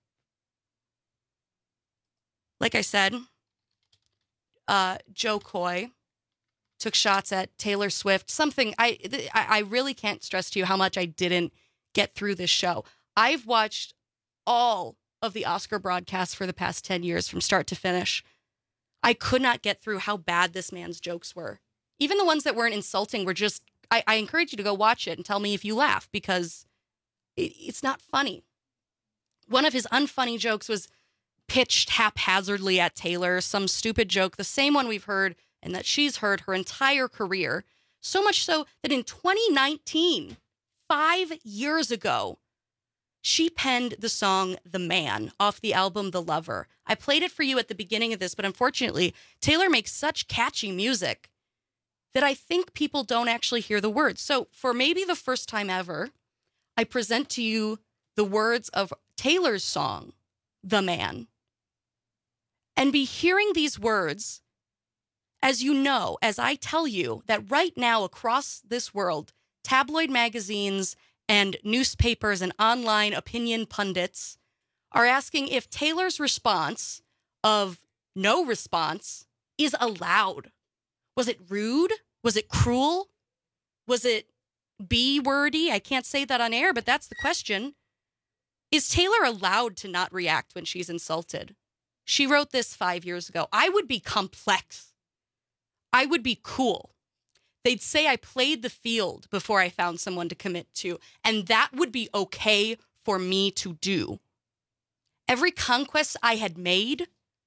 Like I said, uh, Joe Coy took shots at Taylor Swift. Something I I really can't stress to you how much I didn't get through this show. I've watched all of the Oscar broadcasts for the past ten years from start to finish. I could not get through how bad this man's jokes were. Even the ones that weren't insulting were just, I, I encourage you to go watch it and tell me if you laugh, because it, it's not funny. One of his unfunny jokes was pitched haphazardly at Taylor, some stupid joke, the same one we've heard and that she's heard her entire career. So much so that in twenty nineteen, five years ago, she penned the song The Man off the album The Lover. I played it for you at the beginning of this, but unfortunately, Taylor makes such catchy music that I think people don't actually hear the words. So for maybe the first time ever, I present to you the words of Taylor's song, The Man. And be hearing these words, as you know, as I tell you that right now across this world, tabloid magazines and newspapers and online opinion pundits are asking if Taylor's response of no response is allowed. Was it rude? Was it cruel? Was it B-wordy? I can't say that on air, but that's the question. Is Taylor allowed to not react when she's insulted? She wrote this five years ago. I would be complex. I would be cool. They'd say I played the field before I found someone to commit to, and that would be okay for me to do. Every conquest I had made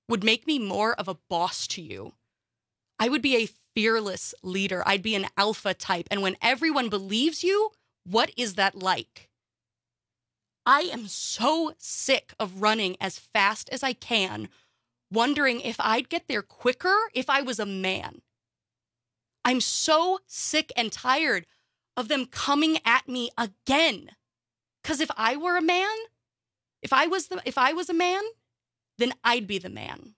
would make me more of a boss to you. I would be a fearless leader. I'd be an alpha type. And when everyone believes you, what is that like? I am so sick of running as fast as I can, wondering if I'd get there quicker if I was a man. I'm so sick and tired of them coming at me again. Because if I were a man, if I was the, if I was a man, then I'd be the man.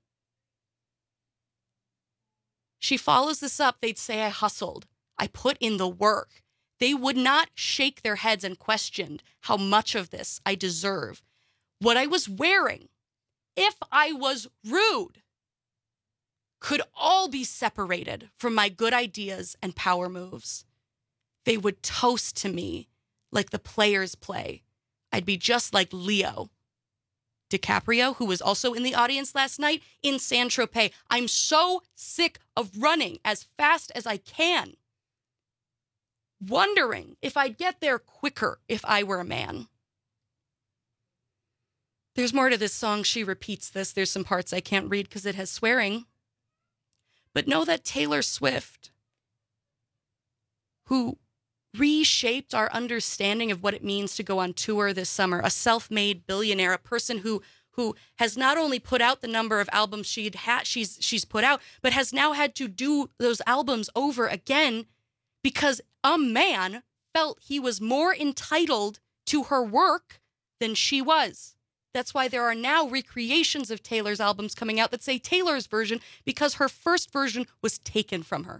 She follows this up. They'd say I hustled. I put in the work. They would not shake their heads and question how much of this I deserve. What I was wearing, if I was rude, could all be separated from my good ideas and power moves. They would toast to me like the players play. I'd be just like Leo DiCaprio, who was also in the audience last night in Saint-Tropez. I'm so sick of running as fast as I can, wondering if I'd get there quicker if I were a man. There's more to this song. She repeats this. There's some parts I can't read because it has swearing. But know that Taylor Swift, who reshaped our understanding of what it means to go on tour this summer, a self-made billionaire, a person who who has not only put out the number of albums she'd ha- she's she's put out, but has now had to do those albums over again because a man felt he was more entitled to her work than she was. That's why there are now recreations of Taylor's albums coming out that say Taylor's version, because her first version was taken from her.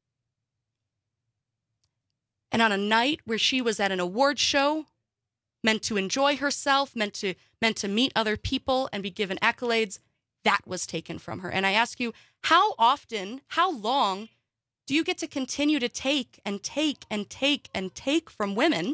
And on a night where she was at an award show, meant to enjoy herself, meant to meant to meet other people and be given accolades, that was taken from her. And I ask you, how often, how long do you get to continue to take and take and take and take from women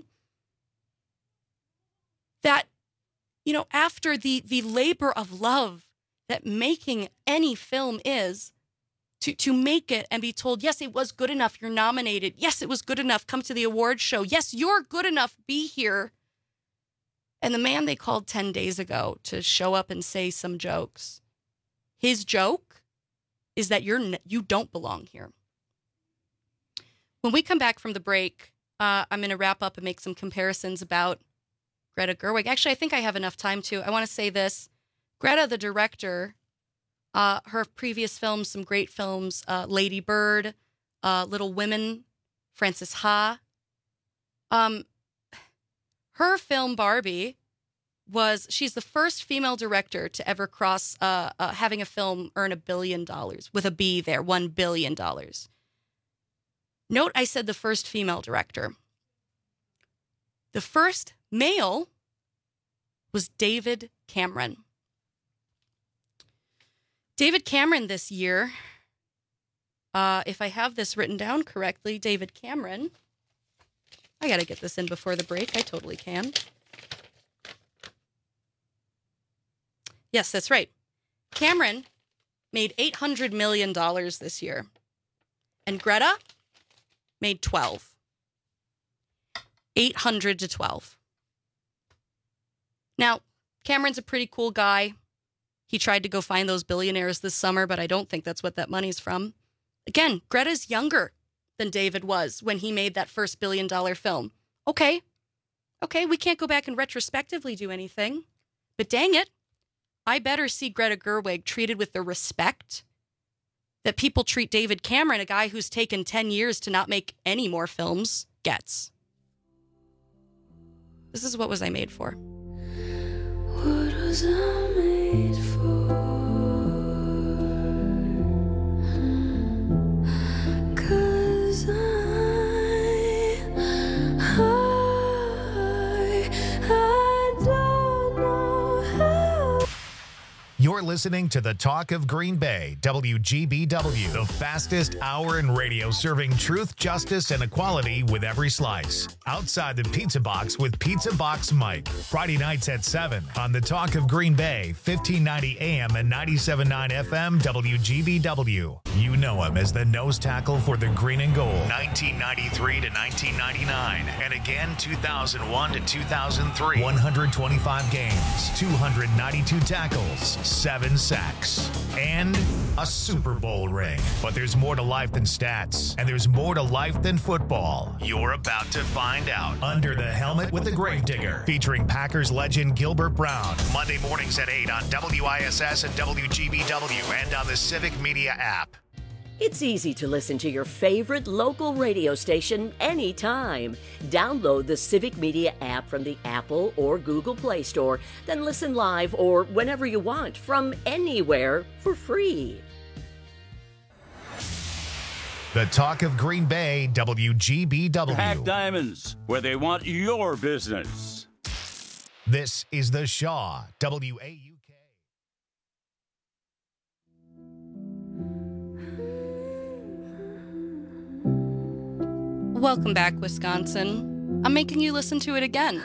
that, you know, after the the labor of love that making any film is, To, to make it and be told, yes, it was good enough, you're nominated. Yes, it was good enough, come to the award show. Yes, you're good enough, be here. And the man they called ten days ago to show up and say some jokes, his joke is that you're you don't belong here. When we come back from the break, uh, I'm going to wrap up and make some comparisons about Greta Gerwig. Actually, I think I have enough time to. I want to say this. Greta, the director, Uh, her previous films, some great films, uh, Lady Bird, uh, Little Women, Frances Ha. Um, her film Barbie was, she's the first female director to ever cross uh, uh, having a film earn a billion dollars, with a B there, one billion dollars. Note I said the first female director. The first male was David Cameron. David Cameron this year, uh, if I have this written down correctly, David Cameron, I got to get this in before the break. I totally can. Yes, that's right. Cameron made eight hundred million dollars this year, and Greta made twelve. eight hundred to twelve. Now, Cameron's a pretty cool guy. He tried to go find those billionaires this summer, but I don't think that's what that money's from. Again, Greta's younger than David was when he made that first billion dollar film. Okay. Okay, we can't go back and retrospectively do anything. But dang it, I better see Greta Gerwig treated with the respect that people treat David Cameron, a guy who's taken ten years to not make any more films, gets. This is What Was I Made For? What was I made for? 'Cause I, I, I don't know how. You're listening to the Talk of Green Bay, W G B W, the fastest hour in radio serving truth, justice, and equality with every slice. Outside the Pizza Box with Pizza Box Mike. Friday nights at seven on the Talk of Green Bay, fifteen ninety A M and ninety-seven point nine F M W G B W. You know him as the nose tackle for the Green and Gold, nineteen ninety-three to nineteen ninety-nine, and again two thousand one to two thousand three. one hundred twenty-five games, two hundred ninety-two tackles, seven seven sacks, and a Super Bowl ring. But there's more to life than stats, and there's more to life than football. You're about to find out. Under the Helmet with the Gravedigger, featuring Packers legend Gilbert Brown. Monday mornings at eight on W I S S and W G B W and on the Civic Media app. It's easy to listen to your favorite local radio station anytime. Download the Civic Media app from the Apple or Google Play Store, then listen live or whenever you want from anywhere for free. The talk of Green Bay, W G B W. Hack Diamonds, where they want your business. This is The Shaw, W A U. Welcome back, Wisconsin. I'm making you listen to it again.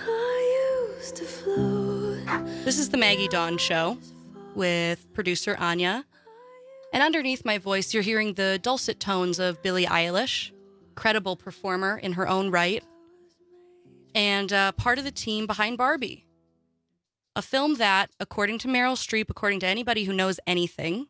This is the Maggie Dawn Show with producer Anya. And underneath my voice, you're hearing the dulcet tones of Billie Eilish, credible performer in her own right, and uh, part of the team behind Barbie. A film that, according to Meryl Streep, according to anybody who knows anything,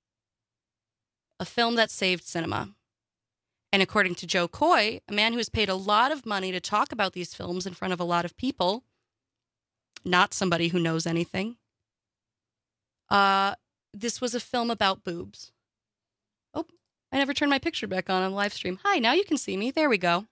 a film that saved cinema. And according to Joe Coy, a man who has paid a lot of money to talk about these films in front of a lot of people, not somebody who knows anything, uh, this was a film about boobs. Oh, I never turned my picture back on on the live stream. Hi, now you can see me. There we go.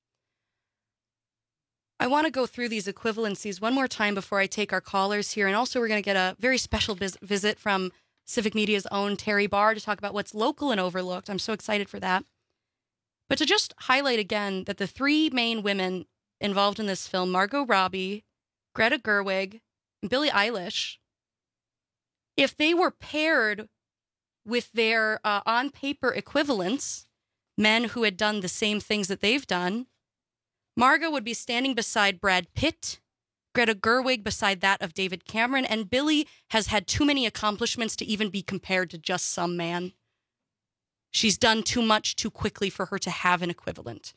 I want to go through these equivalencies one more time before I take our callers here. And also we're going to get a very special vis- visit from Civic Media's own Terry Barr to talk about what's local and overlooked. I'm so excited for that. But to just highlight again that the three main women involved in this film, Margot Robbie, Greta Gerwig, and Billie Eilish, if they were paired with their uh, on-paper equivalents, men who had done the same things that they've done, Margot would be standing beside Brad Pitt, Greta Gerwig beside that of David Cameron, and Billie has had too many accomplishments to even be compared to just some man. She's done too much too quickly for her to have an equivalent.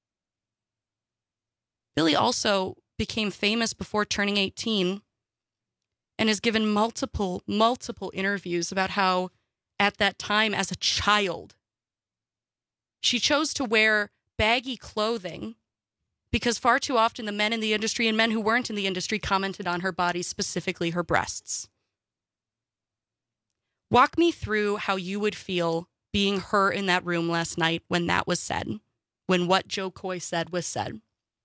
Billie also became famous before turning eighteen and has given multiple, multiple interviews about how at that time as a child, she chose to wear baggy clothing because far too often the men in the industry and men who weren't in the industry commented on her body, specifically her breasts. Walk me through how you would feel being her in that room last night when that was said, when what Joe Coy said was said.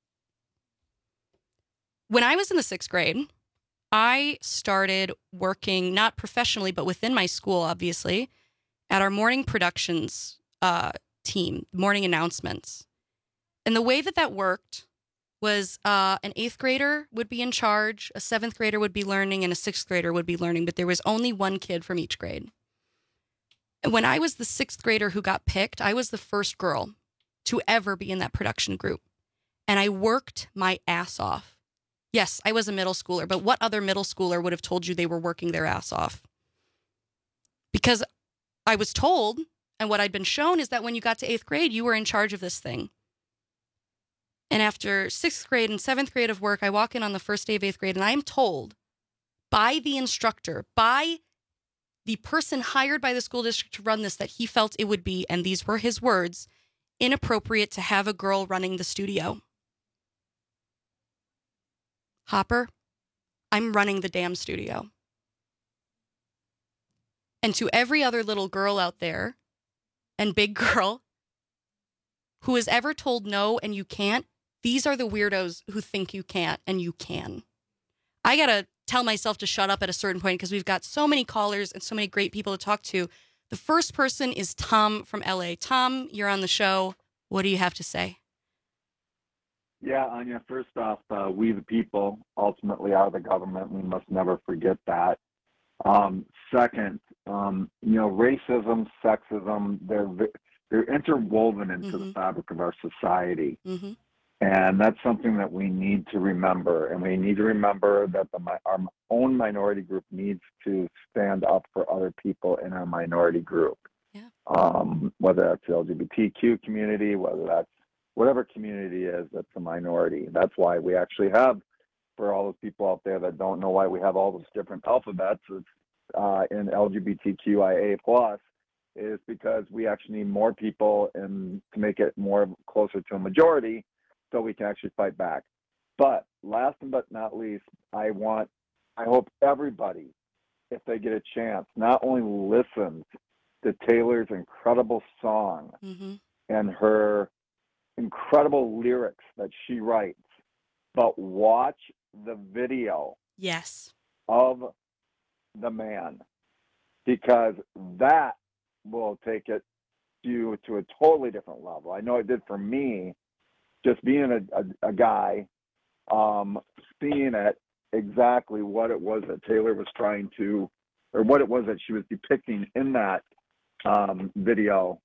When I was in the sixth grade, I started working, not professionally, but within my school, obviously, at our morning productions uh, team, morning announcements. And the way that that worked was uh, an eighth grader would be in charge, a seventh grader would be learning, and a sixth grader would be learning, but there was only one kid from each grade. When I was the sixth grader who got picked, I was the first girl to ever be in that production group. And I worked my ass off. Yes, I was a middle schooler, but what other middle schooler would have told you they were working their ass off? Because I was told, and what I'd been shown is that when you got to eighth grade, you were in charge of this thing. And after sixth grade and seventh grade of work, I walk in on the first day of eighth grade, and I am told by the instructor, by the person hired by the school district to run this, that he felt it would be, and these were his words, inappropriate to have a girl running the studio. Hopper, I'm running the damn studio. And to every other little girl out there, and big girl, who is ever told no and you can't, these are the weirdos who think you can't and you can. I gotta tell myself to shut up at a certain point because we've got so many callers and so many great people to talk to. The first person is Tom from L A. Tom, you're on the show. What do you have to say? Yeah, Anya, first off, uh, we the people ultimately are the government. We must never forget that. Um, second, um, you know, racism, sexism, they're, they're interwoven into mm-hmm. the fabric of our society. Mm-hmm. And that's something that we need to remember. And we need to remember that the, our own minority group needs to stand up for other people in our minority group. Yeah. Um, whether that's the L G B T Q community, whether that's whatever community is that's a minority. That's why we actually have, for all those people out there that don't know why we have all those different alphabets, it's uh, in L G B T Q I A plus is because we actually need more people and to make it more closer to a majority so we can actually fight back. But last but not least, I want, I hope everybody, if they get a chance, not only listens to Taylor's incredible song mm-hmm. and her incredible lyrics that she writes, but watch the video yes. of the man, because that will take it to to a totally different level. I know it did for me, just being a, a, a guy, um, seeing it exactly what it was that Taylor was trying to, or what it was that she was depicting in that um, video.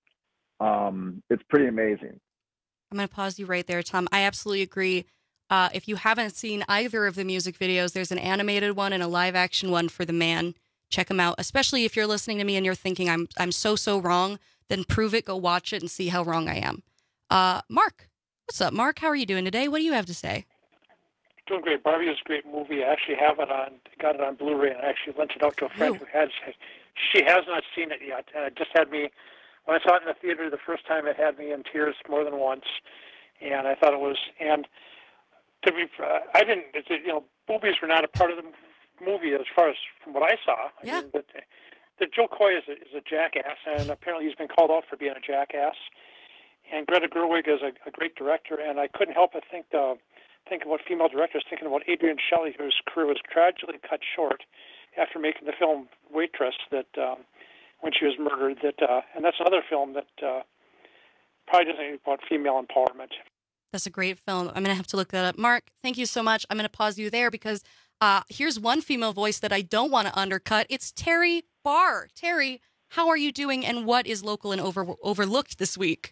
Um, it's pretty amazing. I'm going to pause you right there, Tom. I absolutely agree. Uh, if you haven't seen either of the music videos, there's an animated one and a live action one for The Man. Check them out, especially if you're listening to me and you're thinking I'm I'm so, so wrong, then prove it, go watch it and see how wrong I am. Uh, Mark, what's up, Mark? How are you doing today? What do you have to say? Doing great. Barbie is a great movie. I actually have it on, got it on Blu-ray and I actually lent it out to a friend Ooh. who has, she has not seen it yet. And it just had me, when I saw it in the theater the first time, it had me in tears more than once. And I thought it was, and to be, uh, I didn't, it's, you know, boobies were not a part of the movie as far as from what I saw. Yeah. I mean, but the Joe Coy is a, is a jackass, and apparently he's been called out for being a jackass. And Greta Gerwig is a, a great director, and I couldn't help but think uh, think about female directors, thinking about Adrienne Shelly, whose career was tragically cut short after making the film Waitress, that um, when she was murdered. That uh, and that's another film that uh, probably doesn't about female empowerment. That's a great film. I'm going to have to look that up. Mark, thank you so much. I'm going to pause you there because uh, here's one female voice that I don't want to undercut. It's Terry Barr. Terry, how are you doing, and what is local and over, overlooked this week?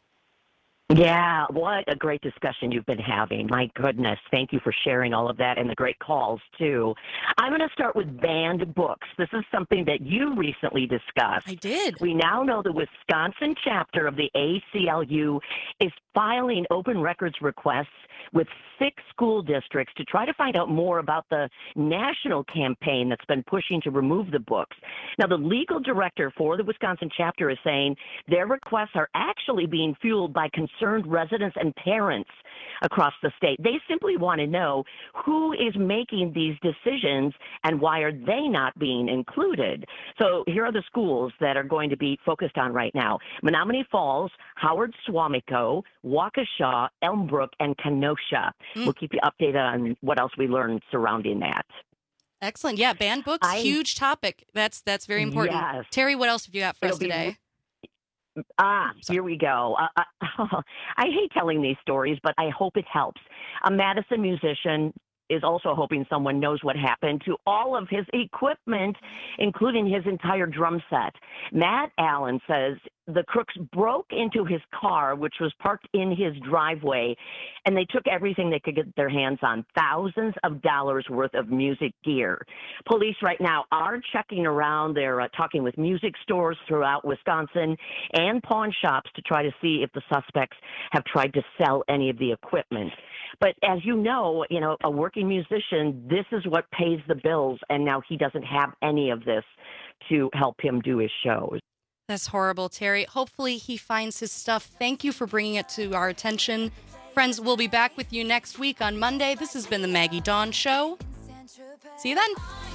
Yeah, what a great discussion you've been having. My goodness, thank you for sharing all of that and the great calls, too. I'm going to start with banned books. This is something that you recently discussed. I did. We now know the Wisconsin chapter of the A C L U is filing open records requests with six school districts to try to find out more about the national campaign that's been pushing to remove the books. Now, the legal director for the Wisconsin chapter is saying their requests are actually being fueled by concerned residents and parents across the state. They simply want to know who is making these decisions and why are they not being included. So here are the schools that are going to be focused on right now: Menominee Falls, Howard Suamico, Waukesha, Elmbrook, and Kenosha. Mm. We'll keep you updated on what else we learned surrounding that. Excellent. Yeah, banned books, I, huge topic. That's that's very important. Yes. Terry, what else have you got for It'll us today? Be, ah, here we go. Uh, uh, I hate telling these stories, but I hope it helps. A Madison musician is also hoping someone knows what happened to all of his equipment, including his entire drum set. Matt Allen says the crooks broke into his car, which was parked in his driveway, and they took everything they could get their hands on, thousands of dollars worth of music gear. Police right now are checking around. They're uh, talking with music stores throughout Wisconsin and pawn shops to try to see if the suspects have tried to sell any of the equipment. But as you know, you know, a working musician, this is what pays the bills, and now he doesn't have any of this to help him do his shows. That's horrible, Terry. Hopefully he finds his stuff. Thank you for bringing it to our attention. Friends, we'll be back with you next week on Monday. This has been the Maggie Dawn Show. See you then.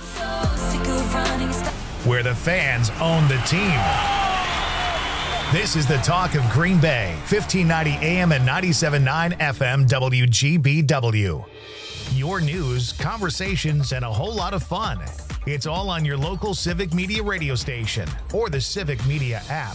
Where the fans own the team. This is the talk of Green Bay, fifteen ninety A M and ninety-seven point nine F M W G B W. Your news, conversations, and a whole lot of fun. It's all on your local Civic Media radio station or the Civic Media app.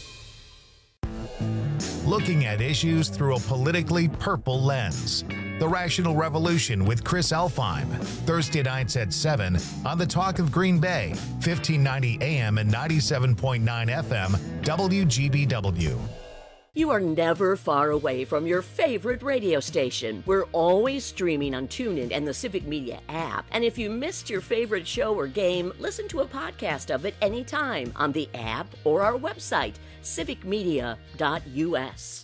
Looking at issues through a politically purple lens. The Rational Revolution with Chris Elfheim. Thursday nights at seven on the Talk of Green Bay, fifteen ninety A M and ninety-seven point nine F M W G B W. You are never far away from your favorite radio station. We're always streaming on TuneIn and the Civic Media app. And if you missed your favorite show or game, listen to a podcast of it anytime on the app or our website, civic media dot U S.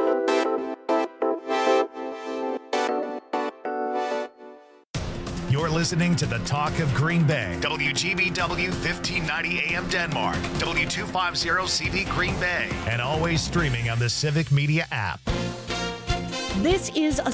You're listening to the Talk of Green Bay. W G B W fifteen ninety A M Denmark, W two fifty C V Green Bay, and always streaming on the Civic Media app. This is a